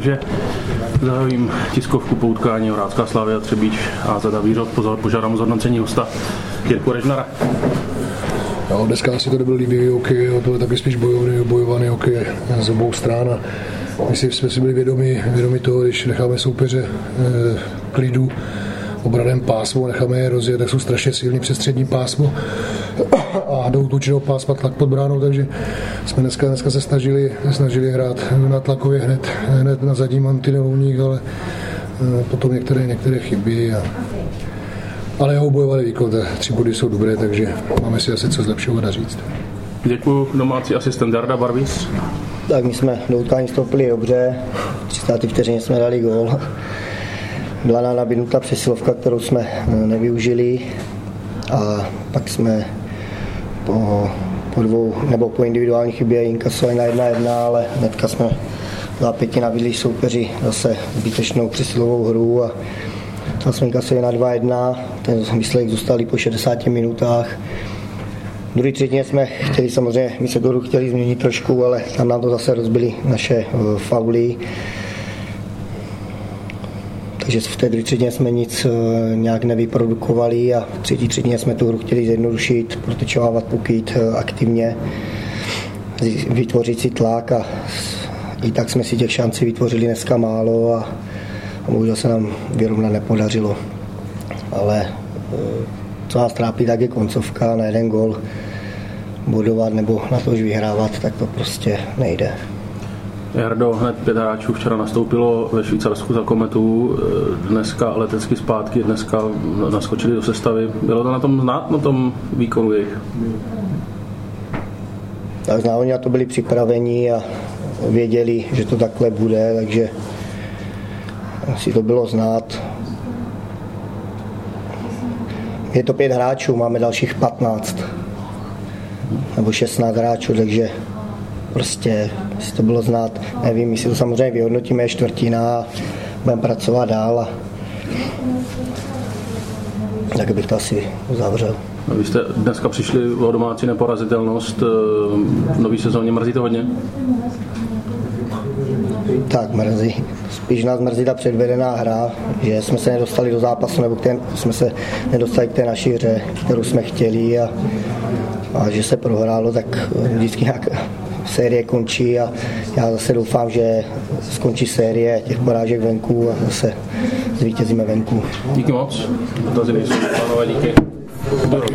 Takže zahájím tiskovku po utkání Horácká Slavia Třebíč a Zada Vířov. Požádám o zhodnocení hosta Jirku Režnara. No, dneska asi to nebyl líbivý hokej, to je taky spíš bojovaný hokej z obou stran. My jsme si byli vědomi toho, když necháme soupeře klidu obraném pásmu, necháme je rozjet, tak jsou strašně silní přes střední pásmo a do útočného pásma tlak pod bránou, takže jsme dneska se snažili hrát na tlakově hned na zadní mantinelovník, ale potom některé chyby. Ale jeho bojovali výkon, 3 body jsou dobré, takže máme si asi co zlepšovat a říct. Děkuji, domácí asistent Jarda Barvis. Tak my jsme do utkání vstoupili dobře, v 30. vteřině jsme dali gól. Byla nám nabídnuta přesilovka, kterou jsme nevyužili a pak jsme po individuální chybě inkasovali na 1-1, ale hnedka jsme za 5 nabídli soupeři zase zbytečnou přesilovou hru a tam jsme inkasovali na 2-1, ten výsledek zůstal po 60 minutách. V druhé třetině jsme chtěli samozřejmě, my se to chtěli změnit trošku, ale tam nám to zase rozbili naše fauly. Takže v té druhé třetině jsme nic nějak nevyprodukovali a v třetí třetině jsme tu hru chtěli zjednodušit, protečovávat puky aktivně, vytvořit si tlak a i tak jsme si těch šancí vytvořili dneska málo a bohužel se nám vyrovnat nepodařilo. Ale co nás trápí, tak je koncovka na 1 gól bodovat nebo na to už vyhrávat, tak to prostě nejde. Jardo, hned 5 hráčů včera nastoupilo ve Švýcarsku za Kometu, dneska letecky zpátky, dneska naskočili do sestavy. Bylo to na tom znát, na tom výkonu jejich? Tak oni na to byli připraveni a věděli, že to takhle bude, takže si to bylo znát. Je to 5 hráčů, máme dalších 15 nebo 16 hráčů, takže prostě si to bylo znát. Nevím, my si to samozřejmě vyhodnotíme, je čtvrtina a budeme pracovat dál a tak bych to asi uzavřel. Vy jste dneska přišli o domácí neporazitelnost, v nový sezóně mrzí to hodně? Tak mrzí. Spíš nás mrzí ta předvedená hra, že jsme se nedostali do zápasu, nebo jsme se nedostali k té naší hře, kterou jsme chtěli a že se prohrálo, tak vždycky nějak série končí a já zase doufám, že skončí série těch porážek venku a zase zvítězíme venku. Díky moc. Dotazy nejsou, pánové, díky.